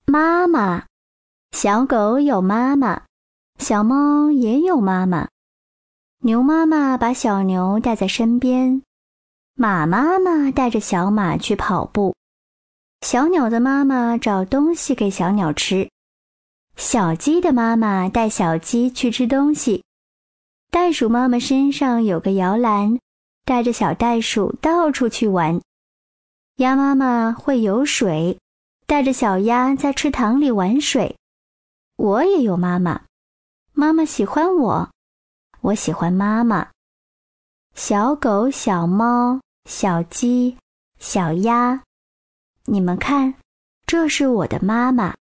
妈妈，小狗有妈妈，小猫也有妈妈。牛妈妈把小牛带在身边，马妈妈带着小马去跑步，小鸟的妈妈找东西给小鸟吃，小鸡的妈妈带小鸡去吃东西，袋鼠妈妈身上有个摇篮，带着小袋鼠到处去玩。鸭妈妈会游水，带着小鸭在池塘里玩水。我也有妈妈，妈妈喜欢我，我喜欢妈妈。小狗、小猫、小鸡、小鸭，你们看，这是我的妈妈。